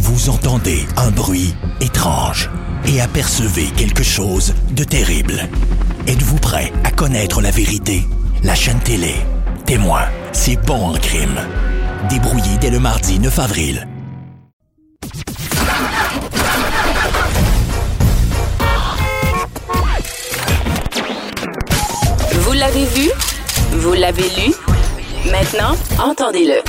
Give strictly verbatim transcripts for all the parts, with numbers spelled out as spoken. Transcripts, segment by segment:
Vous entendez un bruit étrange et apercevez quelque chose de terrible. Êtes-vous prêt à connaître la vérité? La chaîne télé Témoin, c'est bon en crime. Débrouillé dès le mardi neuf avril. Vous l'avez vu? Vous l'avez lu? Maintenant, entendez-le.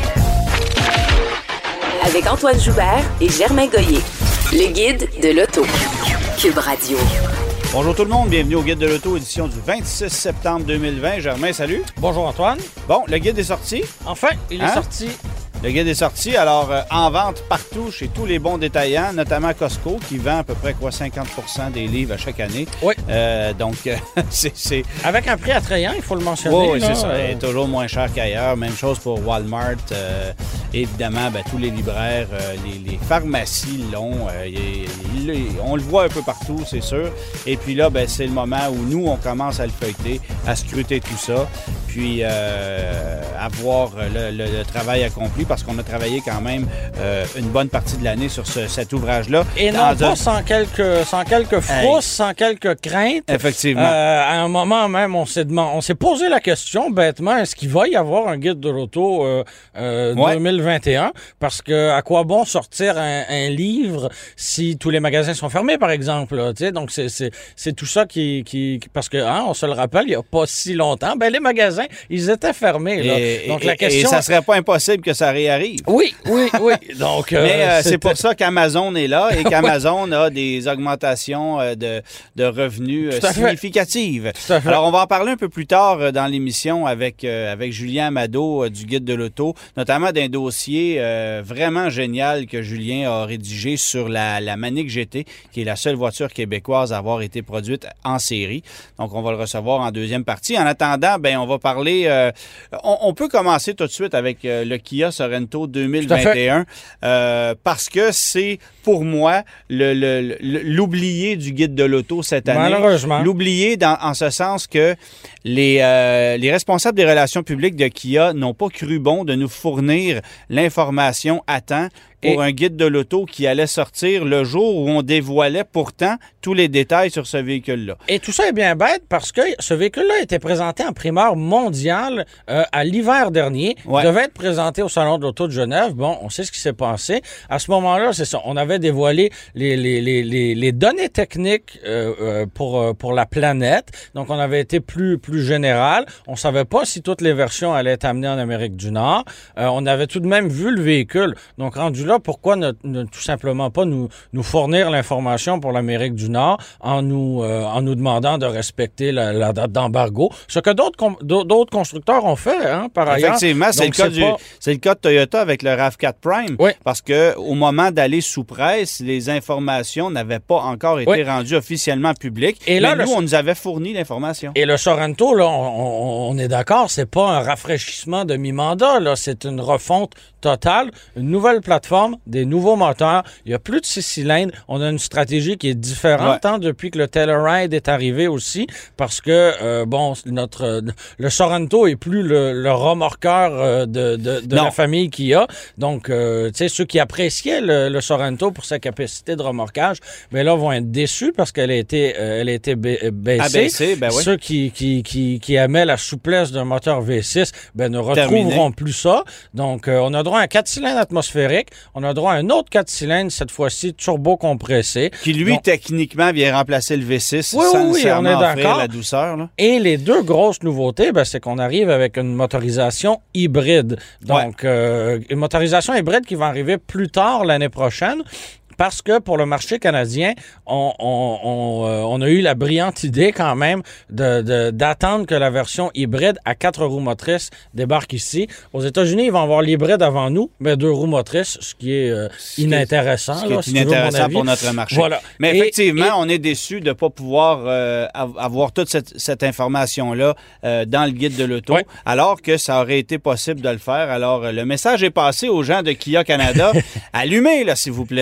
Avec Antoine Joubert et Germain Goyer, le guide de l'auto. Cube Radio. Bonjour tout le monde, bienvenue au Guide de l'auto, édition du vingt-six septembre deux mille vingt. Germain, salut. Bonjour Antoine. Bon, le guide est sorti. Enfin, il Hein? est sorti. Le guide est sorti, alors euh, en vente partout chez tous les bons détaillants, notamment Costco, qui vend à peu près quoi cinquante pour cent des livres à chaque année. Oui. Euh, donc, euh, c'est... c'est... Avec un prix attrayant, il faut le mentionner. Oui, oui, là, c'est ça. euh, Il est toujours moins cher qu'ailleurs. Même chose pour Walmart. Euh, évidemment, ben, tous les libraires, euh, les, les pharmacies l'ont. Euh, il, il, on le voit un peu partout, c'est sûr. Et puis là, ben, c'est le moment où nous, on commence à le feuilleter, à scruter tout ça, puis euh, à voir le, le, le travail accompli, parce qu'on a travaillé quand même euh, une bonne partie de l'année sur ce, cet ouvrage-là. Et non Dans pas un... sans quelques, sans quelques frousses, hey. sans quelques craintes. Effectivement. Euh, à un moment même, on s'est, demandé, on s'est posé la question, bêtement, est-ce qu'il va y avoir un guide de l'auto euh, euh, ouais. deux mille vingt et un? Parce que à quoi bon sortir un, un livre si tous les magasins sont fermés, par exemple? Là, donc, c'est, c'est, c'est tout ça qui... qui parce que, hein, on se le rappelle, il n'y a pas si longtemps, ben les magasins, ils étaient fermés. Là. Et, donc, et, la question... et ça serait pas impossible que ça réarrive. Oui, oui, oui. Donc, euh, Mais euh, c'est pour ça qu'Amazon est là et qu'Amazon a des augmentations euh, de, de revenus euh, significatives. Alors, on va en parler un peu plus tard euh, dans l'émission avec, euh, avec Julien Amado euh, du Guide de l'auto, notamment d'un dossier euh, vraiment génial que Julien a rédigé sur la, la Manic G T, qui est la seule voiture québécoise à avoir été produite en série. Donc, on va le recevoir en deuxième partie. En attendant, ben, on va parler... Euh, on, on peut commencer tout de suite avec euh, le Kia Sorento deux mille vingt et un, euh, parce que c'est, pour moi, le, le, le, l'oublié du Guide de l'auto cette année. Malheureusement. L'oublié dans, en ce sens que les, euh, les responsables des relations publiques de Kia n'ont pas cru bon de nous fournir l'information à temps pour et... un guide de l'auto qui allait sortir le jour où on dévoilait pourtant tous les détails sur ce véhicule-là. Et tout ça est bien bête parce que ce véhicule-là a été présenté en primeur mondiale euh, à l'hiver dernier. Ouais. Il devait être présenté au Salon de l'Auto de Genève. Bon, on sait ce qui s'est passé. À ce moment-là, c'est ça. On avait dévoilé les, les, les, les, les données techniques euh, euh, pour, pour la planète. Donc, on avait été plus, plus général. On savait pas si toutes les versions allaient être amenées en Amérique du Nord. Euh, on avait tout de même vu le véhicule. Donc, rendu là, pourquoi ne, ne tout simplement pas nous, nous fournir l'information pour l'Amérique du Nord en nous, euh, en nous demandant de respecter la, la date d'embargo? Ce que d'autres, com- d'autres constructeurs ont fait, hein, par ailleurs. Effectivement, c'est, Donc, le, cas c'est, du, pas... c'est le cas de Toyota avec le RAV quatre Prime. Oui. Parce qu'au moment d'aller sous presse, les informations n'avaient pas encore été oui. rendues officiellement publiques. Et là, mais nous, le... on nous avait fourni l'information. Et le Sorento, là, on, on, on est d'accord, c'est pas un rafraîchissement de mi-mandat, là, c'est une refonte totale, une nouvelle plateforme, des nouveaux moteurs. Il y a plus de six cylindres. On a une stratégie qui est différente ouais. hein, depuis que le Telluride est arrivé aussi, parce que euh, bon, notre le Sorento est plus le, le remorqueur euh, de, de, de la famille Kia. Donc, euh, tu sais, ceux qui appréciaient le, le Sorento pour sa capacité de remorquage, ben là vont être déçus parce qu'elle a été, euh, elle a été ba- baissée. Abaissée, ben oui. Ceux qui qui qui qui aimaient la souplesse d'un moteur V six, ben ne retrouveront Terminé. plus ça. Donc, euh, on a droit à un quatre cylindres atmosphérique. On a droit à un autre quatre cylindres, cette fois-ci turbo-compressé. Qui, lui, Donc, techniquement, vient remplacer le V six oui, sans oui, nécessairement on est offrir la douceur. Là. Et les deux grosses nouveautés, ben, c'est qu'on arrive avec une motorisation hybride. Donc, ouais. euh, une motorisation hybride qui va arriver plus tard l'année prochaine. Parce que pour le marché canadien, on, on, on, euh, on a eu la brillante idée quand même de, de, d'attendre que la version hybride à quatre roues motrices débarque ici. Aux États-Unis, ils vont avoir l'hybride avant nous, mais deux roues motrices, ce qui est euh, ce inintéressant. Ce qui est là, inintéressant si pour notre marché. Voilà. Mais et, effectivement, et... on est déçus de ne pas pouvoir euh, avoir toute cette, cette information-là euh, dans le guide de l'auto, ouais. alors que ça aurait été possible de le faire. Alors, le message est passé aux gens de Kia Canada. Allumez, là, s'il vous plaît. Et,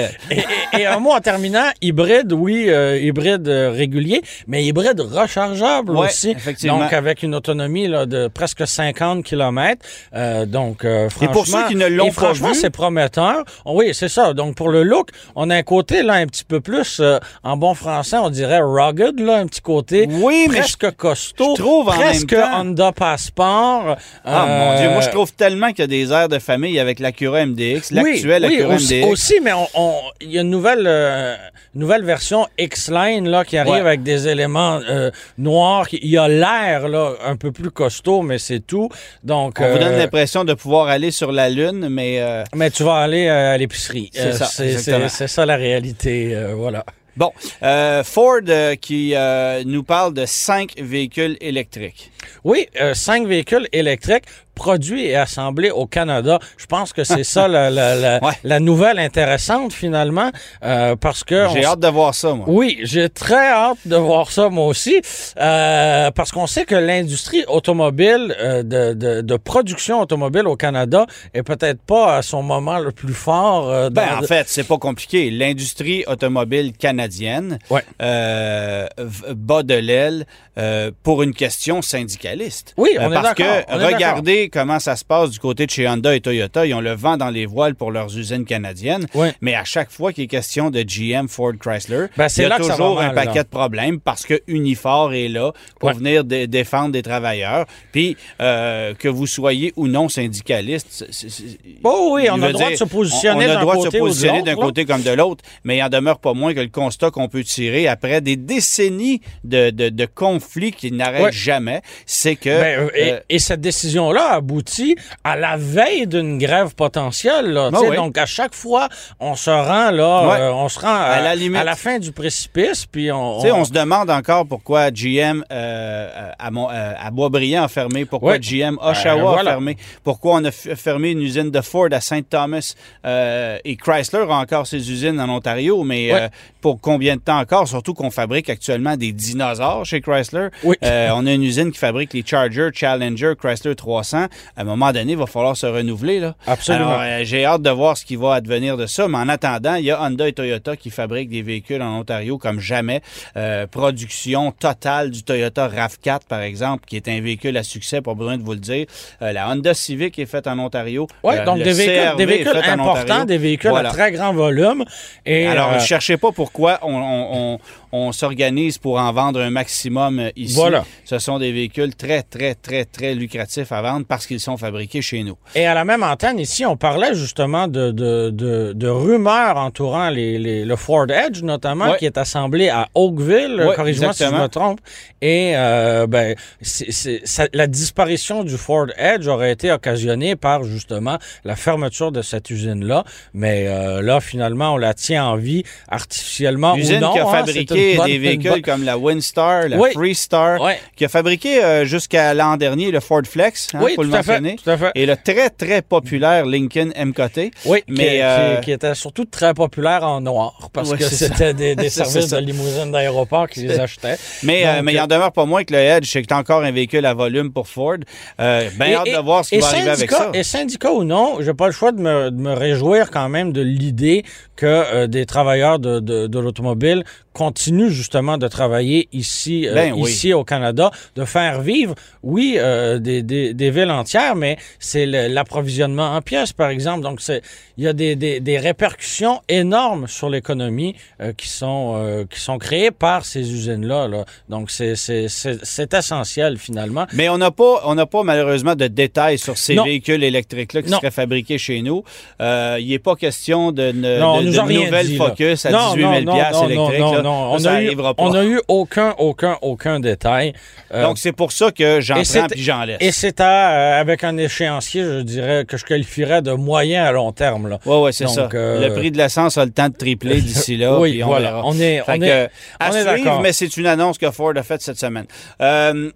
et, et un mot en terminant, hybride, oui, euh, hybride euh, régulier, mais hybride rechargeable ouais, aussi. Effectivement. Donc, avec une autonomie là, de presque cinquante kilomètres. Euh, donc, euh, franchement... Et pour ceux qui ne l'ont et pas franchement, vu... c'est prometteur. Oui, c'est ça. Donc, pour le look, on a un côté, là, un petit peu plus, euh, en bon français, on dirait rugged, là, un petit côté oui, presque mais je, costaud. Je trouve en presque même temps... Honda Passport. Ah, euh, mon Dieu, moi, je trouve tellement qu'il y a des airs de famille avec l'Acura M D X, l'actuel oui, oui, Acura aussi, M D X. aussi, mais on, on, il y a une nouvelle, euh, nouvelle version X-Line là, qui arrive ouais. avec des éléments euh, noirs. Il y a l'air là, un peu plus costaud, mais c'est tout. Donc, on euh, vous donne l'impression de pouvoir aller sur la Lune, mais... Euh... Mais tu vas aller euh, à l'épicerie. C'est euh, ça, c'est, c'est, c'est ça la réalité, euh, voilà. Bon, euh, Ford euh, qui euh, nous parle de cinq véhicules électriques. Oui, euh, cinq véhicules électriques produits et assemblés au Canada. Je pense que c'est ça la, la, la, ouais. la nouvelle intéressante finalement, euh, parce que... J'ai hâte de voir ça, moi. Oui, j'ai très hâte de voir ça, moi aussi, euh, parce qu'on sait que l'industrie automobile, euh, de, de, de production automobile au Canada est peut-être pas à son moment le plus fort. Euh, dans... Ben, en fait, c'est pas compliqué. L'industrie automobile canadienne ouais. euh, bat de l'aile euh, pour une question syndicaliste. Oui, on euh, est parce d'accord. Parce que, on est regardez d'accord. comment ça se passe du côté de chez Honda et Toyota. Ils ont le vent dans les voiles pour leurs usines canadiennes. Oui. Mais à chaque fois qu'il est question de G M, Ford, Chrysler, ben, c'est il y a là toujours que ça va mal, un paquet là. de problèmes parce que Unifor est là pour ouais. venir dé- défendre des travailleurs. Puis, euh, que vous soyez ou non syndicaliste, c'est, c'est, oh oui, on a le droit dire, de se positionner on, on a d'un droit côté de se positionner ou de d'un l'autre, côté comme de l'autre, mais il en demeure pas moins que le constat qu'on peut tirer après des décennies de, de, de conflits qui n'arrêtent ouais. jamais, c'est que... Ben, et, euh, et cette décision-là aboutit à la veille d'une grève potentielle. Là, oh, oui. Donc, à chaque fois, on se rend là, ouais. euh, on se rend à, à, la limite. à la fin du précipice, puis on... Tu sais, on... on se demande encore pourquoi G M euh, à, Mon, euh, à Boisbriand a fermé, pourquoi ouais. G M Oshawa euh, voilà. a fermé, pourquoi on a f- fermé une usine de Ford à Saint Thomas euh, et Chrysler a encore ses usines en Ontario, mais ouais. euh, pour combien de temps encore, surtout qu'on fabrique actuellement des dinosaures chez Chrysler. Oui. Euh, on a une usine qui fabrique les Charger, Challenger, Chrysler trois cents. À un moment donné, il va falloir se renouveler. Là. Absolument. Alors, euh, j'ai hâte de voir ce qui va advenir de ça, mais en attendant, il y a Honda et Toyota qui fabriquent des véhicules en Ontario comme jamais. Euh, production totale du Toyota RAV quatre, par exemple, qui est un véhicule à succès, pas besoin de vous le dire. Euh, la Honda Civic est faite en Ontario. Oui, euh, donc des véhicules, des véhicules importants, des véhicules voilà. à très grand volume. Et Alors, ne euh... cherchez pas pourquoi on, on, on, on s'organise pour en vendre un maximum ici. Voilà. Ce sont des véhicules très, très, très, très lucratifs à vendre parce qu'ils sont fabriqués chez nous. Et à la même antenne, ici, on parlait justement de, de, de, de rumeurs entourant les, les, le Ford Edge, notamment, ouais. qui est assemblé à Oakville, ouais, corrige-moi exactement. si je me trompe. Et euh, ben, c'est, c'est, ça, la disparition du Ford Edge aurait été occasionnée par, justement, la fermeture de cette usine-là. Mais euh, là, finalement, on la tient en vie artificiellement Usine ou non. qui a hein, fabriqué bonne, des véhicules bonne... comme la Windstar, la oui. Freestar, oui. qui a fabriqué euh, jusqu'à l'an dernier le Ford Flex, hein, oui, pour le tout mentionner. À fait, tout à fait. Et le très, très populaire Lincoln M K T. Oui, mais, qui, euh... qui, qui était surtout très populaire en noir, parce ouais, que c'était ça. des, des services de limousine d'aéroport qui les achetaient. Mais, Donc, euh, mais il en demeure pas moins que le Edge, c'est encore un véhicule à volume pour Ford. Euh, ben hâte de voir ce qui va arriver avec ça. Et syndicat ou non, j'ai pas le choix de me, de me réjouir quand même de l'idée que euh, des travailleurs de, de, de l'automobile continuent justement de travailler ici, euh, ben, oui. ici au Canada, de faire vivre, oui, euh, des, des, des villes entières, mais c'est le, l'approvisionnement en pièces, par exemple. Donc, c'est, il y a des, des, des répercussions énormes sur l'économie euh, qui sont euh, qui sont créées par ces usines-là. Là. Donc, c'est, c'est, c'est, c'est essentiel, finalement. Mais on n'a pas, on n'a pas malheureusement de détails sur ces non. véhicules électriques-là qui non. seraient fabriqués chez nous. Euh, il n'est pas question de, ne, non, de, de nouvelles dit, Focus là. à dix-huit mille dollars électriques. Non, là. non, on ça a eu, arrivera pas. On n'a eu aucun, aucun, aucun détail. Euh, Donc, c'est pour ça que j'en prends puis j'en laisse. Et c'est à, euh, avec un échéancier, je dirais, que je qualifierais de moyen à long terme. Là. Oui, oui, c'est Donc, ça. Euh... Le prix de l'essence a le temps de tripler d'ici là. Oui, puis on voilà. verra. On est, on fait est, que, à on est suivre, d'accord. mais c'est une annonce que Ford a faite cette semaine. Euh,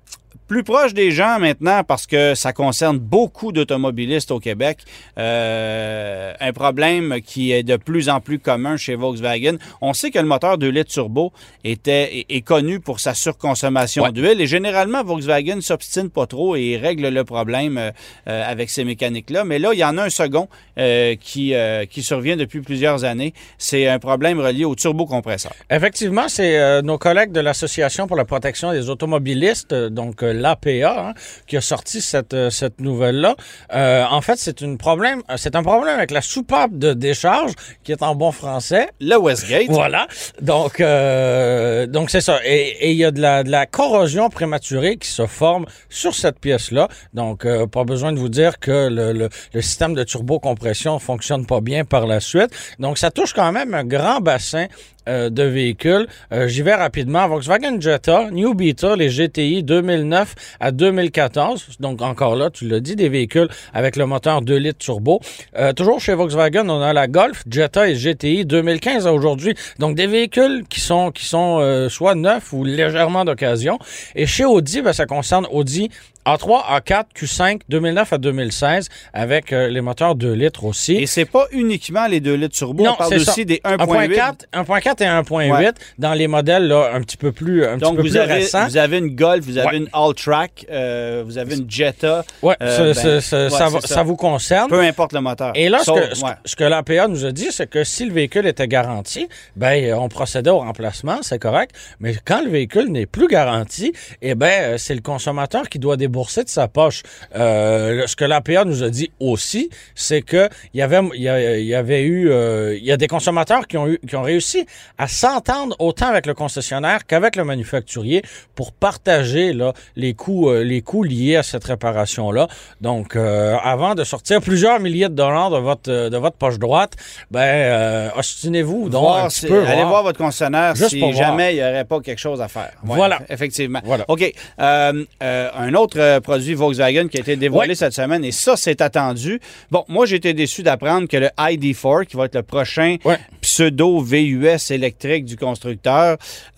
Plus proche des gens maintenant parce que ça concerne beaucoup d'automobilistes au Québec. Euh, un problème qui est de plus en plus commun chez Volkswagen. On sait que le moteur deux litres turbo était, est, est connu pour sa surconsommation ouais. d'huile et généralement, Volkswagen s'obstine pas trop et règle le problème euh, avec ces mécaniques-là. Mais là, il y en a un second euh, qui, euh, qui survient depuis plusieurs années. C'est un problème relié au turbocompresseur. Effectivement, c'est euh, nos collègues de l'Association pour la protection des automobilistes, donc euh, l'A P A, hein, qui a sorti cette, euh, cette nouvelle-là. Euh, en fait, c'est, une problème, c'est un problème avec la soupape de décharge, qui est en bon français. Le Westgate. Voilà. Donc, euh, donc c'est ça. Et il y a de la, de la corrosion prématurée qui se forme sur cette pièce-là. Donc, euh, pas besoin de vous dire que le, le, le système de turbocompression fonctionne pas bien par la suite. Donc, ça touche quand même un grand bassin Euh, de véhicules. Euh, j'y vais rapidement. Volkswagen Jetta, New Beetle et G T I deux mille neuf à deux mille quatorze. Donc, encore là, tu l'as dit, des véhicules avec le moteur deux litres turbo. Euh, toujours chez Volkswagen, on a la Golf, Jetta et G T I deux mille quinze à aujourd'hui. Donc, des véhicules qui sont, qui sont euh, soit neufs ou légèrement d'occasion. Et chez Audi, ben, ça concerne Audi A trois, A quatre, Q cinq, deux mille neuf à deux mille seize, avec euh, les moteurs deux litres aussi. Et c'est pas uniquement les deux litres turbo, non, on parle aussi ça. des un virgule huit. un virgule quatre et un virgule huit ouais. dans les modèles là, un petit peu plus, un Donc, petit peu vous plus avez, récents. vous avez une Golf, vous avez ouais. une All-Track, euh, vous avez une Jetta. Oui, euh, ben, ben, ça, ouais, ça, ça. ça vous concerne. Peu importe le moteur. Et là, Sauf, ce que, ouais. ce que l'A P A nous a dit, c'est que si le véhicule était garanti, ben on procédait au remplacement, c'est correct. Mais quand le véhicule n'est plus garanti, eh ben c'est le consommateur qui doit débourser de sa poche. Euh, ce que l'A P A nous a dit aussi, c'est que il y avait, il y, a, il y avait eu, euh, il y a des consommateurs qui ont eu, qui ont réussi à s'entendre autant avec le concessionnaire qu'avec le manufacturier pour partager là les coûts, euh, les coûts liés à cette réparation-là. Donc, euh, avant de sortir plusieurs milliers de dollars de votre, de votre poche droite, ben, euh, ostinez-vous donc voir, un petit peu. Allez voir. voir votre concessionnaire Juste si jamais il n'y aurait pas quelque chose à faire. Ouais, voilà. Effectivement. Voilà. OK. Euh, euh, un autre euh, produit Volkswagen qui a été dévoilé ouais. cette semaine, et ça, c'est attendu. Bon, moi, j'ai été déçu d'apprendre que le I D quatre, qui va être le prochain ouais. pseudo-V U S électrique du constructeur,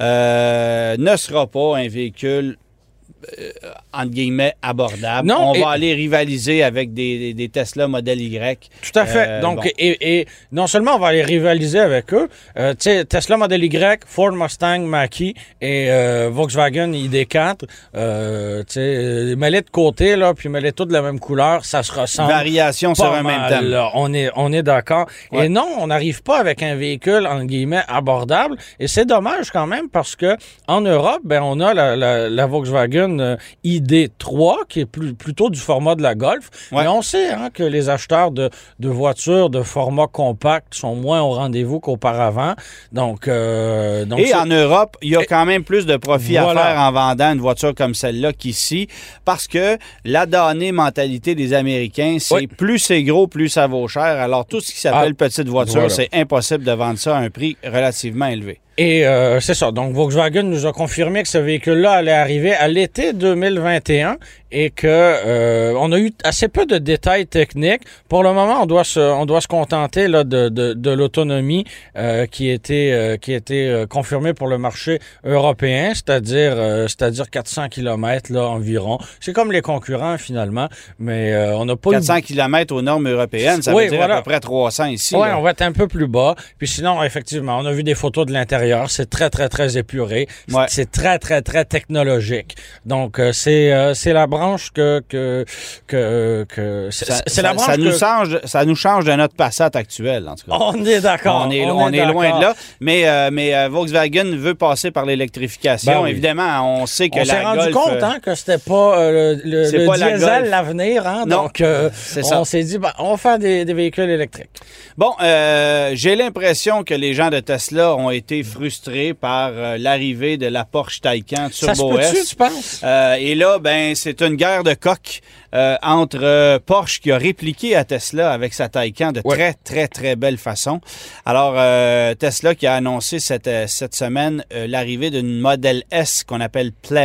euh, ne sera pas un véhicule Euh, entre guillemets, abordable. Non, on et... va aller rivaliser avec des, des, des Tesla Model Y. Tout à fait. Euh, Donc, bon. et, et non seulement on va aller rivaliser avec eux, euh, tu sais, Tesla Model Y, Ford Mustang Mach-E et euh, Volkswagen I D quatre, euh, tu sais, mets-les de côté, là, puis mets-les tous de la même couleur, ça se ressemble. Variation sur un même thème. Là. On est, on est d'accord. Ouais. Et non, on n'arrive pas avec un véhicule, entre guillemets, abordable. Et c'est dommage quand même parce que en Europe, ben, on a la, la, la Volkswagen I D trois, qui est plus, plutôt du format de la Golf. Ouais. Mais on sait hein, que les acheteurs de, de voitures de format compact sont moins au rendez-vous qu'auparavant. Donc, euh, donc Et c'est... en Europe, il y a quand même plus de profit voilà. à faire en vendant une voiture comme celle-là qu'ici, parce que la damnée mentalité des Américains, c'est oui. plus c'est gros, plus ça vaut cher. Alors, tout ce qui s'appelle ah, petite voiture, voilà. c'est impossible de vendre ça à un prix relativement élevé. Et euh, c'est ça. Donc, Volkswagen nous a confirmé que ce véhicule-là allait arriver à l'été deux mille vingt et un et que euh, on a eu assez peu de détails techniques. Pour le moment, on doit se, on doit se contenter là de, de, de l'autonomie euh, qui était, euh, qui était euh, confirmée pour le marché européen, c'est-à-dire, euh, c'est-à-dire quatre cents kilomètres là environ. C'est comme les concurrents finalement, mais euh, on n'a pas quatre cents kilomètres aux normes européennes, ça oui, veut dire voilà. à peu près trois cents ici. Oui, là. on va être un peu plus bas. Puis sinon, effectivement, on a vu des photos de l'intérieur. C'est très, très, très épuré. Ouais. C'est très, très, très technologique. Donc, euh, c'est, euh, c'est la branche que... que, que, que c'est, ça, c'est ça, la branche ça, que... nous change, ça nous change de notre Passat actuel, en tout cas. On est d'accord. On est, on on est, est loin de là. Mais, euh, mais euh, Volkswagen veut passer par l'électrification. Ben oui. Évidemment, on sait que on la s'est rendu Golf, compte hein, que c'était pas euh, le, le pas diesel la l'avenir. Hein, non, donc, euh, c'est on ça. s'est dit, ben, on va faire des, des véhicules électriques. Bon, euh, j'ai l'impression que les gens de Tesla ont été frustrés par euh, l'arrivée de la Porsche Taycan Turbo S. Ça se peut-tu, tu penses? Euh, et là, ben, c'est une guerre de coq euh, entre euh, Porsche qui a répliqué à Tesla avec sa Taycan de ouais. très, très, très belle façon. Alors, euh, Tesla qui a annoncé cette, cette semaine euh, l'arrivée d'une Model S qu'on appelle Plaid.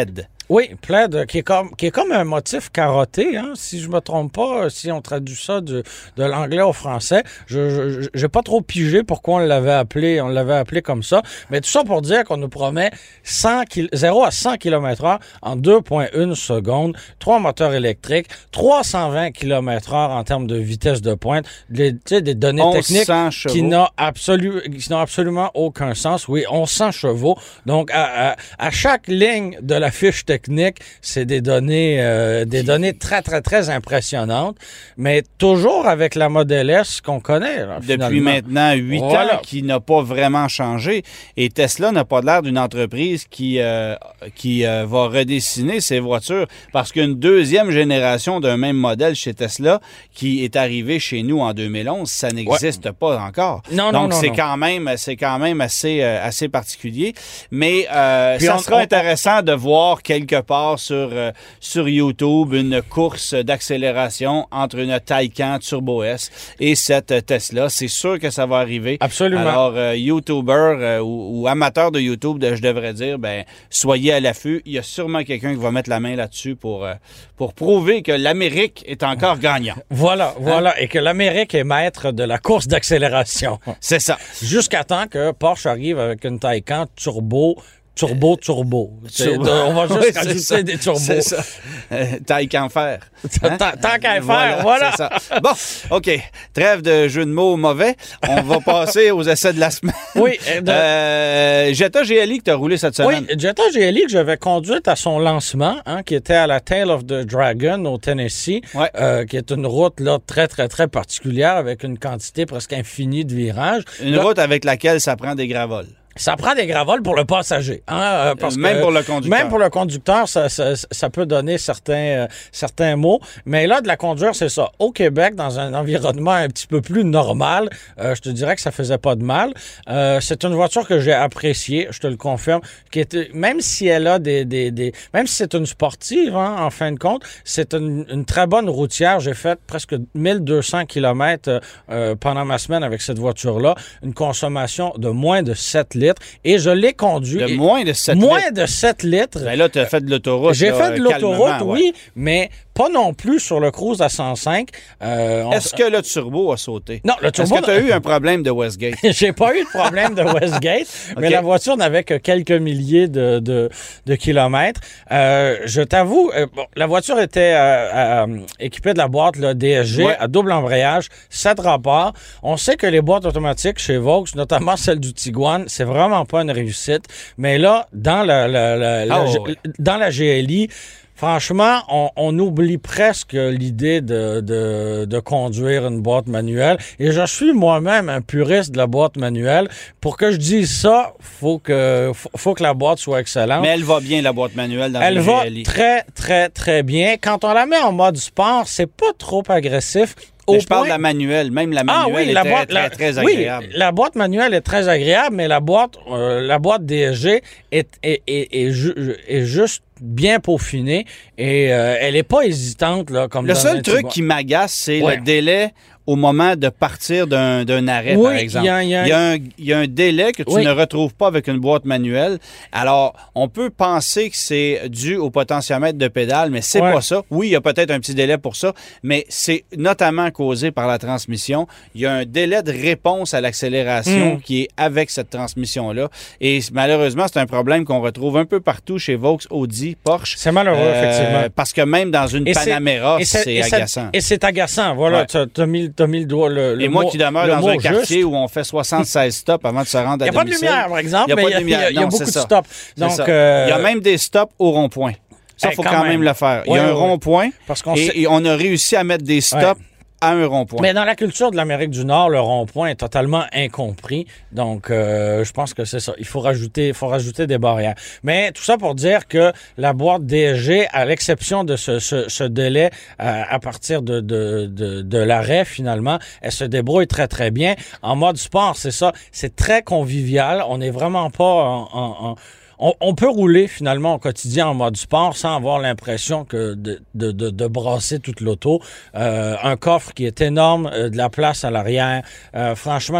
Oui, plaid, qui est comme, qui est comme un motif carotté, hein, si je me trompe pas, si on traduit ça de, de l'anglais au français. Je, je j'ai pas trop pigé pourquoi on l'avait appelé, on l'avait appelé comme ça. Mais tout ça pour dire qu'on nous promet cent zéro à cent kilomètres heure en deux virgule un secondes, trois moteurs électriques, trois cent vingt kilomètres heure en termes de vitesse de pointe, des, tu sais, des données techniques qui n'ont absolu, qui n'ont absolument aucun sens. Oui, onze cents chevaux. Donc, à, à, à chaque ligne de la fiche technique, c'est des données, euh, des données très, très, très impressionnantes, mais toujours avec la Model S qu'on connaît. Là, depuis maintenant huit voilà. ans, qui n'a pas vraiment changé. Et Tesla n'a pas l'air d'une entreprise qui, euh, qui euh, va redessiner ses voitures, parce qu'une deuxième génération d'un même modèle chez Tesla qui est arrivée chez nous en deux mille onze, ça n'existe ouais. pas encore. Non, Donc, non, non, c'est non. quand même, c'est quand même assez, euh, assez particulier. Mais euh, ça on, sera on, intéressant on... de voir quelque part sur, euh, sur YouTube une course d'accélération entre une Taycan Turbo S et cette Tesla. C'est sûr que ça va arriver. Absolument. Alors, euh, YouTubers euh, ou, ou amateurs de YouTube, de, je devrais dire, ben soyez à l'affût. Il y a sûrement quelqu'un qui va mettre la main là-dessus pour, euh, pour prouver que l'Amérique est encore gagnante. Voilà, voilà. Hein? Et que l'Amérique est maître de la course d'accélération. C'est ça. Jusqu'à temps que Porsche arrive avec une Taycan Turbo Turbo, turbo. turbo. On va juste oui, rajouter ça, des turbos. C'est ça. Euh, taille qu'en faire. Hein? Tant qu'à faire, voilà. C'est ça. Bon, OK. Trêve de jeu de mots mauvais. On va passer aux essais de la semaine. Oui. De... Euh, Jetta G L I que tu as roulé cette semaine. Oui, Jetta G L I que j'avais conduite à son lancement, hein, qui était à la Tail of the Dragon au Tennessee, ouais. euh, qui est une route là très, très, très particulière avec une quantité presque infinie de virages. Une là, route avec laquelle ça prend des gravoles. Ça prend des gravoles pour le passager. Hein, parce même que, pour le conducteur. Même pour le conducteur, ça, ça, ça peut donner certains, euh, certains mots. Mais là, de la conduire, c'est ça. Au Québec, dans un environnement un petit peu plus normal, euh, je te dirais que ça faisait pas de mal. Euh, c'est une voiture que j'ai appréciée, je te le confirme. Qui était, même si elle a des... des, des même si c'est une sportive, hein, en fin de compte, c'est une, une très bonne routière. J'ai fait presque mille deux cents kilomètres euh, pendant ma semaine avec cette voiture-là. Une consommation de moins de sept litres. Et je l'ai conduit. De moins de sept moins litres? Moins de sept litres. Ben là, tu as fait de l'autoroute. J'ai là, fait de l'autoroute, ouais. oui, mais pas non plus sur le cruise à cent cinq. Euh, on... Est-ce que le turbo a sauté? Non, le turbo... Est-ce que tu as eu un problème de Westgate? J'ai pas eu de problème de Westgate, okay. Mais la voiture n'avait que quelques milliers de, de, de kilomètres. Euh, je t'avoue, euh, bon, la voiture était euh, euh, équipée de la boîte là, D S G ouais. à double embrayage, sept rapports. On sait que les boîtes automatiques chez Vaux, notamment celle du Tiguan, c'est vraiment pas une réussite. Mais là, dans la, la, la, la, oh, la oui. dans la G L I, franchement, on, on oublie presque l'idée de, de, de conduire une boîte manuelle. Et je suis moi-même un puriste de la boîte manuelle. Pour que je dise ça, faut que faut, faut que la boîte soit excellente. Mais elle va bien, la boîte manuelle, dans elle le G L I. Elle va très, très, très bien. Quand on la met en mode sport, c'est pas trop agressif. Mais je parle point... de la manuelle. Même la manuelle ah, oui, est la très, boîte, très, la... très agréable. Oui, la boîte manuelle est très agréable, mais la boîte, euh, la boîte D S G est, est, est, est, ju- est juste bien peaufinée et euh, elle est pas hésitante. Là, comme le dans seul un truc petit... qui m'agace, c'est ouais. le délai au moment de partir d'un, d'un arrêt, oui, par exemple. Il y a, y a... il, y a un, il y a un délai que tu oui. ne retrouves pas avec une boîte manuelle. Alors, on peut penser que c'est dû au potentiomètre de pédale, mais c'est ouais. pas ça. Oui, il y a peut-être un petit délai pour ça, mais c'est notamment causé par la transmission. Il y a un délai de réponse à l'accélération mm. qui est avec cette transmission-là. Et malheureusement, c'est un problème qu'on retrouve un peu partout chez Vaux, Audi, Porsche. C'est malheureux, euh, effectivement. Parce que même dans une et Panamera, c'est, c'est, c'est et agaçant. Et c'est agaçant, voilà. Ouais. Tu as mis T'as mis le doigt, le, le Et moi mot, qui demeure dans un quartier juste. où on fait soixante-seize stops avant de se rendre à domicile. Il n'y a pas de lumière, par exemple, mais il y a, y a, y a beaucoup de stops. Donc, euh... il y a même des stops au rond-point. Ça, il faut quand, quand même. même le faire. Il ouais, y a un ouais. rond-point Parce qu'on et, sait... et on a réussi à mettre des stops ouais. à un rond-point. Mais dans la culture de l'Amérique du Nord, le rond-point est totalement incompris. Donc, euh, je pense que c'est ça. Il faut rajouter, il faut rajouter des barrières. Mais tout ça pour dire que la boîte D S G, à l'exception de ce, ce, ce délai euh, à partir de, de, de, de l'arrêt, finalement, elle se débrouille très, très bien. En mode sport, c'est ça. C'est très convivial. On n'est vraiment pas en... en, en On, on peut rouler finalement au quotidien en mode sport sans avoir l'impression que de, de, de, de brasser toute l'auto. Euh, un coffre qui est énorme, euh, de la place à l'arrière. Euh, franchement, j'ai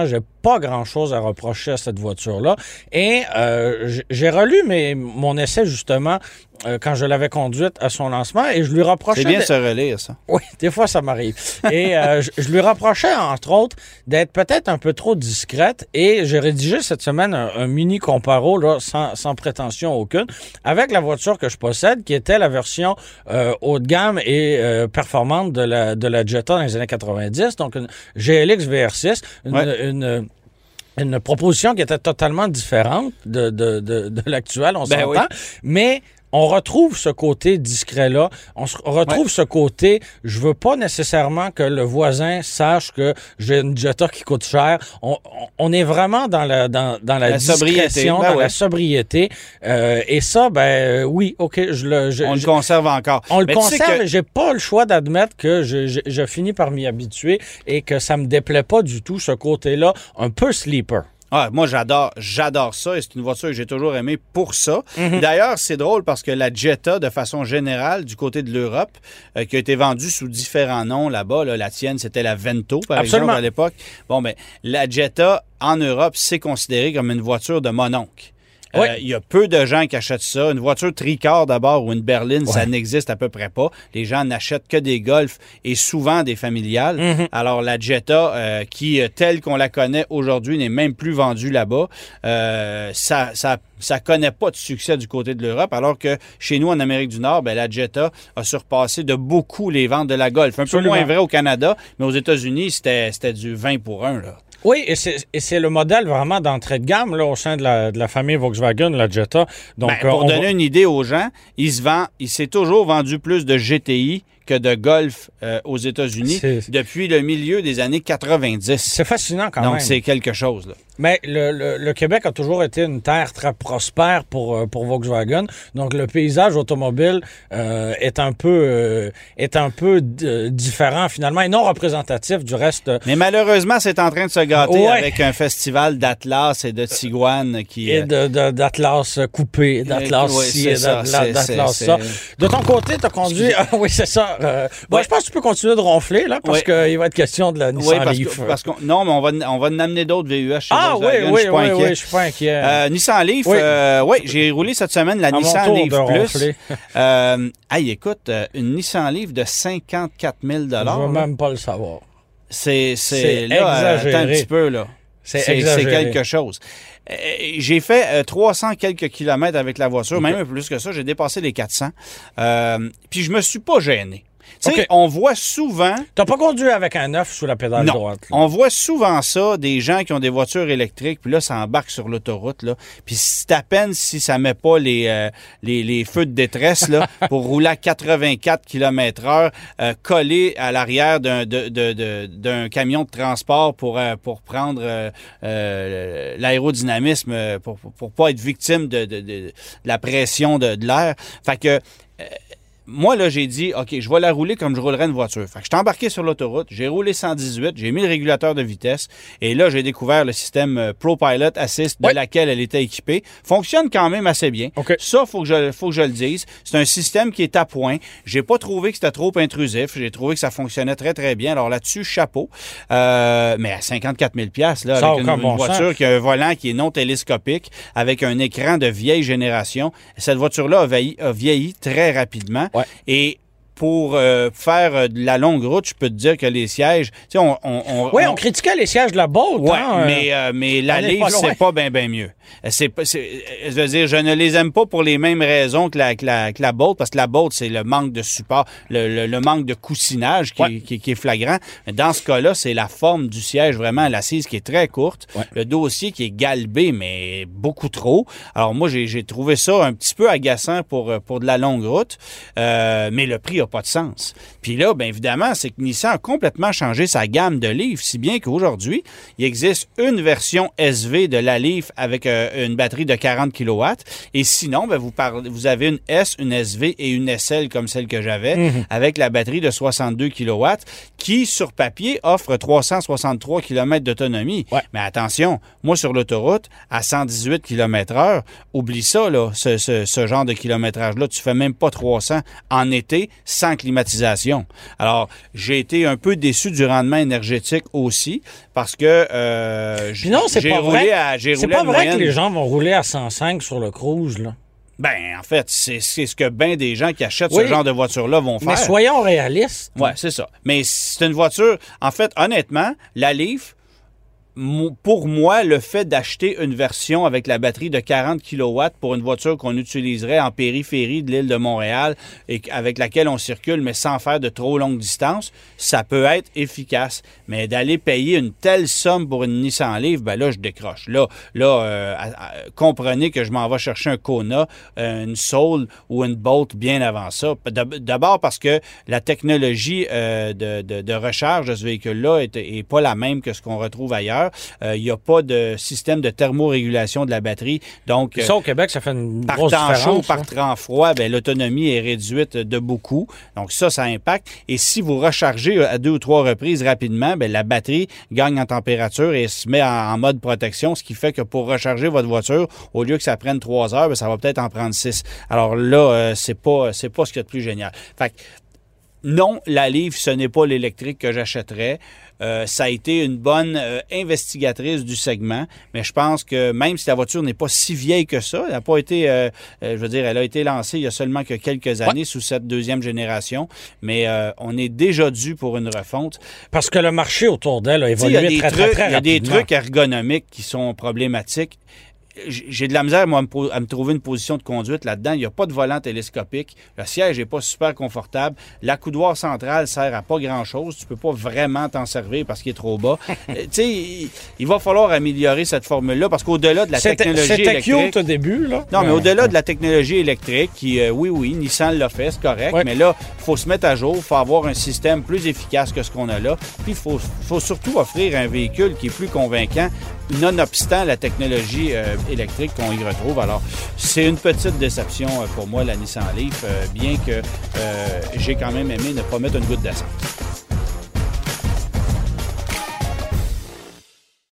pas grand-chose à reprocher à cette voiture-là. Et euh, j'ai relu mes, mon essai, justement, euh, quand je l'avais conduite à son lancement, et je lui reprochais... C'est bien de se relire, ça. Oui, des fois, ça m'arrive. Et euh, je, je lui reprochais, entre autres, d'être peut-être un peu trop discrète, et j'ai rédigé cette semaine un, un mini comparo, là, sans, sans prétention aucune, avec la voiture que je possède, qui était la version euh, haut de gamme et euh, performante de la, de la Jetta dans les années quatre-vingt-dix, donc une G L X V R six, une, ouais. une, une proposition qui était totalement différente de, de, de, de l'actuelle, on ben s'entend, oui. mais... On retrouve ce côté discret-là. On retrouve ouais. ce côté, je veux pas nécessairement que le voisin sache que j'ai une Jetta qui coûte cher. On, on, on est vraiment dans la, dans, dans la, la discrétion, ben dans ouais. la sobriété. Euh, et ça, ben oui, OK, je le... Je, on je, le conserve encore. On le mais conserve, tu sais que... j'ai pas le choix d'admettre que je, je, je finis par m'y habituer et que ça me déplaît pas du tout, ce côté-là, un peu sleeper. Ah, moi, j'adore, j'adore ça et c'est une voiture que j'ai toujours aimée pour ça. Mm-hmm. D'ailleurs, c'est drôle parce que la Jetta, de façon générale, du côté de l'Europe, euh, qui a été vendue sous différents noms là-bas, là, la tienne, c'était la Vento, par Absolument. exemple, à l'époque. Bon, ben, la Jetta, en Europe, c'est considéré comme une voiture de mononcle. Il oui. euh, y a peu de gens qui achètent ça. Une voiture tricorps d'abord ou une berline, ouais. ça n'existe à peu près pas. Les gens n'achètent que des Golf et souvent des familiales. Mm-hmm. Alors la Jetta, euh, qui telle qu'on la connaît aujourd'hui, n'est même plus vendue là-bas. Euh, ça, ça, ça connaît pas de succès du côté de l'Europe, alors que chez nous en Amérique du Nord, ben, la Jetta a surpassé de beaucoup les ventes de la Golf. Un Absolument. peu moins vrai au Canada, mais aux États-Unis, c'était, c'était du vingt pour un là. Oui, et c'est, et c'est le modèle vraiment d'entrée de gamme là, au sein de la, de la famille Volkswagen, la Jetta. Donc, ben, pour on donner va... une idée aux gens, il se vend, il s'est toujours vendu plus de G T I que de Golf euh, aux États-Unis c'est... depuis le milieu des années quatre-vingt-dix. C'est fascinant quand Donc, même. Donc, c'est quelque chose, là. Mais le, le, le Québec a toujours été une terre très prospère pour, pour Volkswagen. Donc, le paysage automobile euh, est un peu, euh, est un peu d- différent, finalement, et non représentatif du reste. Mais malheureusement, c'est en train de se gâter ouais. avec un festival d'Atlas et de Tiguan qui... Et de, de, d'Atlas coupé, d'Atlas oui, ci, et ça, d'Atlas, c'est, d'Atlas c'est, ça. c'est... De ton côté, tu as conduit... Ah, oui, c'est ça. Euh, bon, ouais. Je pense que tu peux continuer de ronfler, là, parce ouais. qu'il va être question de la Nissan oui, parce Leaf. Que, parce qu'on, non, mais on va, on va en amener d'autres V U H chez Ah oui, oui, je oui, oui, je suis pas inquiet. Euh, Nissan Leaf, oui, euh, ouais, j'ai roulé cette semaine la à Nissan Leaf Plus. euh, hey, écoute, une Nissan Leaf de cinquante-quatre mille dollars. Je veux même pas le savoir. C'est, c'est, c'est là, exagéré. Attends un petit peu, là. C'est, c'est, c'est quelque chose. Euh, j'ai fait euh, trois cents quelques kilomètres avec la voiture, okay. même plus que ça. J'ai dépassé les quatre cents. Euh, puis je me suis pas gêné. Tu sais, okay. on voit souvent... T'as pas conduit avec un neuf sous la pédale non. droite. Là. On voit souvent ça, des gens qui ont des voitures électriques, puis là, ça embarque sur l'autoroute, là. Puis c'est à peine si ça met pas les, euh, les, les feux de détresse, là, pour rouler à quatre-vingt-quatre kilomètres heure, euh, collé à l'arrière d'un, de, de, de, d'un camion de transport pour, euh, pour prendre euh, euh, l'aérodynamisme, pour, pour, pour pas être victime de, de, de, de la pression de, de l'air. Fait que... Euh, moi, là, j'ai dit, OK, je vais la rouler comme je roulerais une voiture. Fait que je suis embarqué sur l'autoroute, j'ai roulé cent dix-huit, j'ai mis le régulateur de vitesse, et là, j'ai découvert le système ProPilot Assist de ouais. laquelle elle était équipée. Fonctionne quand même assez bien. Okay. Ça, faut que je, faut que je le dise. C'est un système qui est à point. J'ai pas trouvé que c'était trop intrusif. J'ai trouvé que ça fonctionnait très, très bien. Alors là-dessus, chapeau. Euh, mais à cinquantaquante mille dollars, là, ça avec une, une bon voiture sens. qui a un volant qui est non télescopique, avec un écran de vieille génération, cette voiture-là a vieilli, a vieilli très rapidement. Ouais. Et pour euh, faire de la longue route, je peux te dire que les sièges... Tu sais, on, on, on, oui, on, on critiquait les sièges de la Bolt. Oui, hein, mais, euh, mais la Leaf, c'est pas bien, bien mieux. C'est, c'est, je veux dire, je ne les aime pas pour les mêmes raisons que la, que la, que la Bolt, parce que la Bolt, c'est le manque de support, le, le, le manque de coussinage qui, ouais. est, qui, qui est flagrant. Mais dans ce cas-là, c'est la forme du siège, vraiment, l'assise qui est très courte, ouais. le dossier qui est galbé, mais beaucoup trop. Alors moi, j'ai, j'ai trouvé ça un petit peu agaçant pour, pour de la longue route, euh, mais le prix a pas de sens. Puis là, bien évidemment, c'est que Nissan a complètement changé sa gamme de Leaf, si bien qu'aujourd'hui, il existe une version S V de la Leaf avec euh, une batterie de quarante kilowatts. Et sinon, bien, vous, parlez, vous avez une S, une S V et une S L comme celle que j'avais, mm-hmm. avec la batterie de soixante-deux kilowatts, qui, sur papier, offre trois cent soixante-trois kilomètres d'autonomie. Ouais. Mais attention, moi, sur l'autoroute, à cent dix-huit kilomètres heure, oublie ça, là, ce, ce, ce genre de kilométrage-là, tu fais même pas trois cents. En été, sans climatisation. Alors, j'ai été un peu déçu du rendement énergétique aussi parce que euh, j'ai, non, c'est j'ai pas roulé vrai. à j'ai C'est roulé pas à vrai moyenne. que les gens vont rouler à cent cinq sur le cruise, là. Ben, en fait, c'est, c'est ce que bien des gens qui achètent oui, ce genre de voiture-là vont faire. Mais soyons réalistes. Oui, c'est ça. Mais c'est une voiture... En fait, honnêtement, la Leaf, pour moi, le fait d'acheter une version avec la batterie de quarante kilowatts pour une voiture qu'on utiliserait en périphérie de l'île de Montréal et avec laquelle on circule, mais sans faire de trop longues distances, ça peut être efficace. Mais d'aller payer une telle somme pour une Nissan Leaf, ben là, je décroche. Là, là euh, à, à, comprenez que je m'en vais chercher un Kona, euh, une Soul ou une Bolt bien avant ça. D'abord parce que la technologie euh, de, de, de recharge de ce véhicule-là est, est pas la même que ce qu'on retrouve ailleurs. Il euh, n'y a pas de système de thermorégulation de la batterie. Donc, ça, au Québec, ça fait une par grosse temps différence. chaud, par temps froid, ben, l'autonomie est réduite de beaucoup. Donc, ça, ça impacte. Et si vous rechargez à deux ou trois reprises rapidement, ben, la batterie gagne en température et se met en, en mode protection, ce qui fait que pour recharger votre voiture, au lieu que ça prenne trois heures, ben, ça va peut-être en prendre six. Alors là, euh, c'est pas, c'est pas ce qu'il y a de plus génial. Fait que, non, la Leaf, ce n'est pas l'électrique que j'achèterais. Euh, ça a été une bonne euh, investigatrice du segment, mais je pense que même si la voiture n'est pas si vieille que ça, elle n'a pas été, euh, euh, je veux dire, elle a été lancée il y a seulement que quelques années ouais. sous cette deuxième génération, mais euh, on est déjà dû pour une refonte. Parce que le marché autour d'elle a évolué très, très, très rapidement. Il y a des trucs ergonomiques qui sont problématiques. J'ai de la misère, moi, à me trouver une position de conduite là-dedans. Il n'y a pas de volant télescopique. Le siège n'est pas super confortable. L'accoudoir central sert à pas grand-chose. Tu peux pas vraiment t'en servir parce qu'il est trop bas. Tu sais, il, il va falloir améliorer cette formule-là parce qu'au-delà de la c'était, technologie c'était électrique... C'était cute au début, là. Non, mais au-delà de la technologie électrique, qui, euh, oui, oui, Nissan l'a fait, c'est correct, ouais. mais là, il faut se mettre à jour, il faut avoir un système plus efficace que ce qu'on a là. Puis, il faut, faut surtout offrir un véhicule qui est plus convaincant, nonobstant la technologie euh, électrique qu'on y retrouve. Alors, c'est une petite déception pour moi, la Nissan Leaf, euh, bien que euh, j'ai quand même aimé ne pas mettre une goutte d'essence.